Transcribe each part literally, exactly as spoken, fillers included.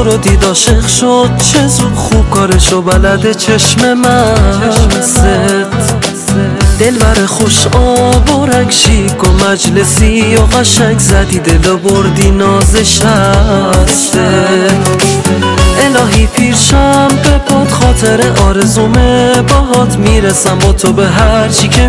رو دید عاشق شد، چه زود خوب کارشو بلده چشم مست. دلبر خوش آب و رنگ شیک و مجلسی و قشنگ زدی دل و بردی نازش هسته. الهی پیرشم به پاد خاطر آرزومه، باهات میرسم با تو به هر چی که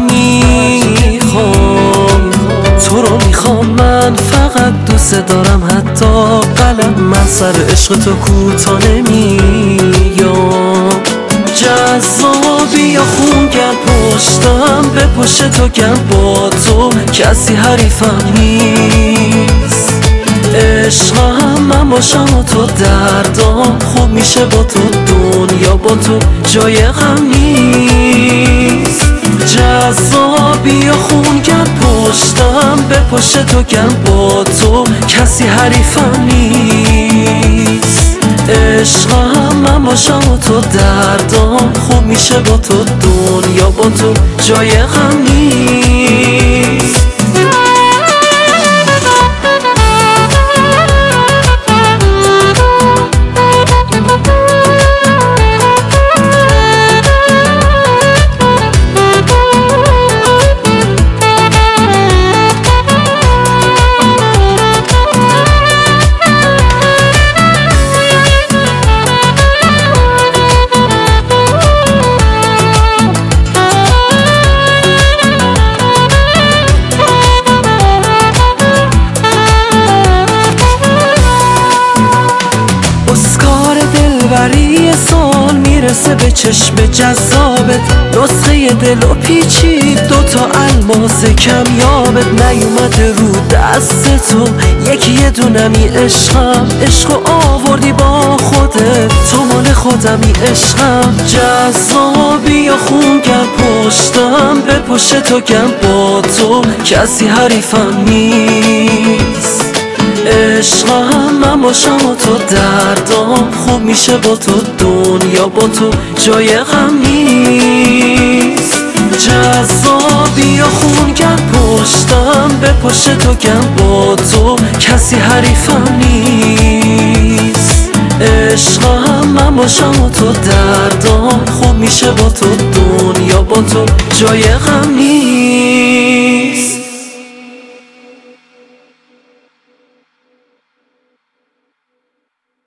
میخوام. تو رو میخوام من فقط دوست دارم، حتی قلم من سر عشق تو کوتا نمیام. جذابی یا خونگرم پشتم به پشت تو گم، با تو کسی حریفم نیست. عشقم من باشم و تو دردام خوب میشه با تو، دنیا با تو جای غم نیست. جذابی یا خونگرم پشتم به پشت تو گم، با تو کسی حریفم نیست. عشقم من باشم و تو دردام خوب میشه با تو، دنیا با تو جای غم نیست. دلبری سال میرسه به چشم جذابت، نسخه دل و پیچید دوتا الماس کمیابت. نیومده رو دست تو یکی یه دونمی عشقم، عشقو آوردی با خودت، تو مال خودمی عشقم. جذابی یا خونگرم پشتم به پشت تو گم، با تو کسی حریفم نیست. عشقم من باشم و تو دردام خوب میشه با تو، دنیا با تو جای غم نیست. جذابی یا خونگرم پشتم به پشت تو گم، با تو کسی حریفم نیست. عشقم من باشم و تو دردام خوب میشه با تو، دنیا با تو جای غم نیست.